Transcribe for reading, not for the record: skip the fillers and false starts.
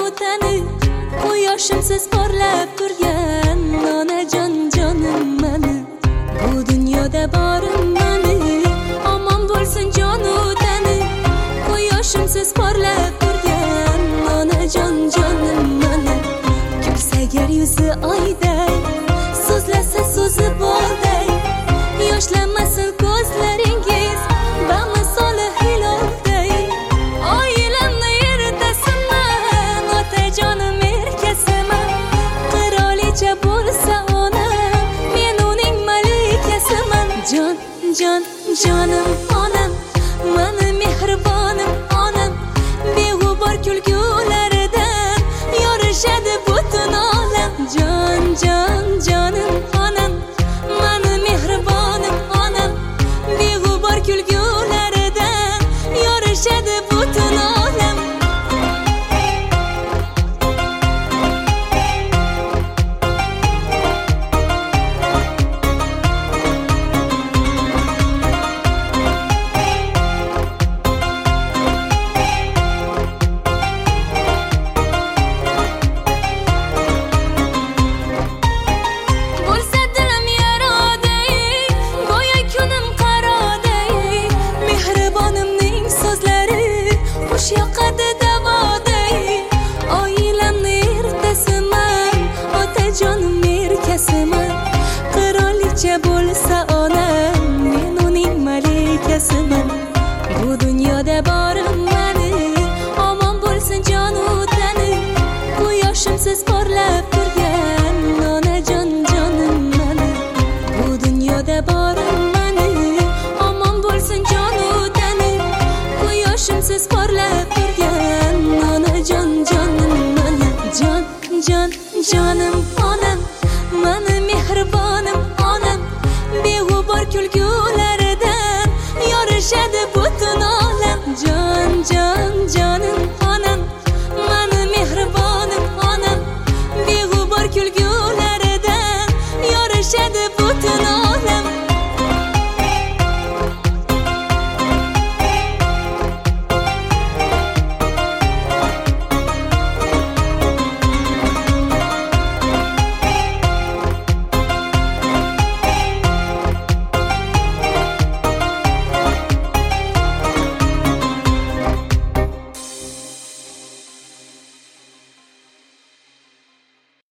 tani quyoshimsiz porlab turgan onajon jonim mani bu dunyoda borim mani omon bo'lsin jonu tani quyoshimsiz porlab turgan onajon jonim mani kulsa agar yuzi oyday so'zlasa so'zi bolday yoshlamasin ko'zlaringiz bamisoli hilolday oilamni ertasiman otajonim erkasiman qirolicha bo'lsa onam men uning malikasiman jonim onam mani mehribonim onam beg'ubor kulgularidan yorishadi butun olam jonim onam mani mehribonim onam beg'ubor kulgularidan yorishadi butun olam yoqadi davoday oilamni ertasiman otajonim erkasiman qirolicha bo'lsa onam men uning malikasiman bu dunyoda borim mani omon bo'lsin jonu tani quyoshimsiz porlab turgan onajon jonim mani bu dunyoda borim mani omon bo'lsin jonu tani quyoshimsiz porlab turgan onajon jonim mani jonim onam